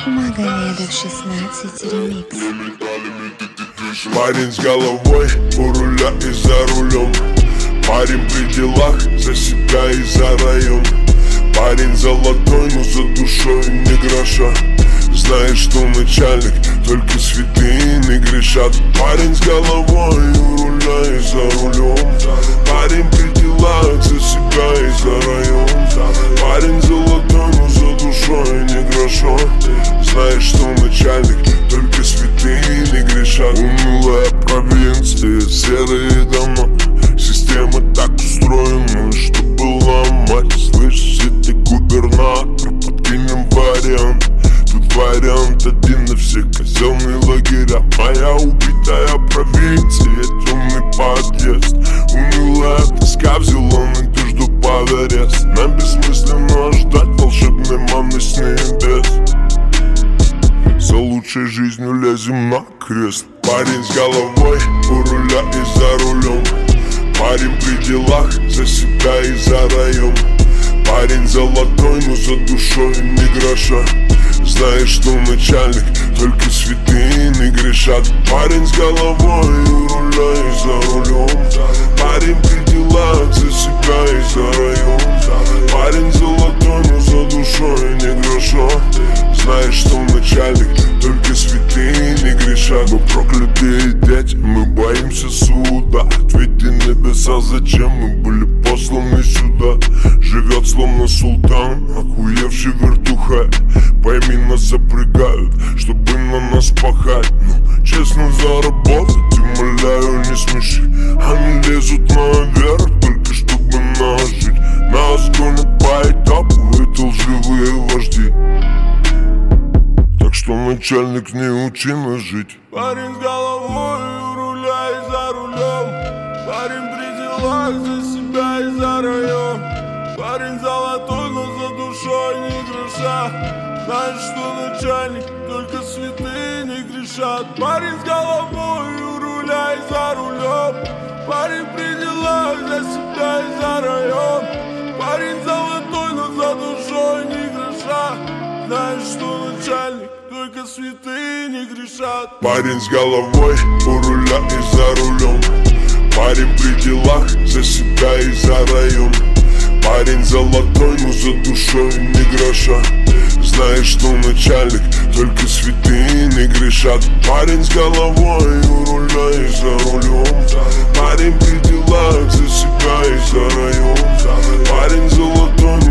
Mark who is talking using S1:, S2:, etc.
S1: Магомедов 16 ремикс.
S2: Парень с головой у руля и за рулем. Парень при делах, за себя и за район. Парень золотой, но за душой не гроша. Знаешь, что начальник, только святые не грешат. Парень с головой у руля и за рулем. Парень при делах, за себя и за район. Парень золотой, но за душой не гроша. Знаешь, что начальник, только святые не грешат. Унылая провинция, серые дома. Система так устроена, чтобы ломать. Слышь, ты губернатор, подкинем вариант. Тут вариант один на все казенные лагеря. Моя убитая провинция, темный подъезд. Унылая тоска взяла надежду под арест. Нам бессмысленно ждать волшебной манны с небес. За лучшей жизнью лезем на крест. Парень с головой у руля и за рулем. Парень при делах, за себя и за район. Парень золотой, но за душой не гроша. Знаешь, что начальник, только святые не грешат. Парень с головой у руля и за рулем. Парень при делах, за себя и за район. Парень золотой, но за душой не гроша. Знаешь, что начальник, только святые не грешат. Мы проклятые дети, мы боимся суда. Ответьте небеса, зачем мы были посланы сюда. Живет словно султан, охуевший вертуха. Пойми, нас запрягают, чтобы на нас пахать. Ну, честно заработать, умоляю, не смеши. Они лезут наверх, только чтобы нас жить. Нас гонят по этапу, это лживые вожди. Так что, начальник, не учи нас жить.
S3: Парень с головой у руля и за рулем. Парень при делах, за себя и за район. Парень золотой, но за душой не гроша. Знаешь, что начальник, только святые не грешат. Парень с головой у руля и за рулем. Парень при делах, за себя и за район. Парень золотой, но за душой не гроша. Знаешь, что начальник, только святые не грешат.
S2: Парень с головой у руля и за рулем. Парень при делах, за себя и за район. Парень золотой, но за душой не гроша. Знаешь, что начальник, только святые не грешат. Парень с головой у руля и за рулем. Парень при делах, за себя и за район. Парень золотой,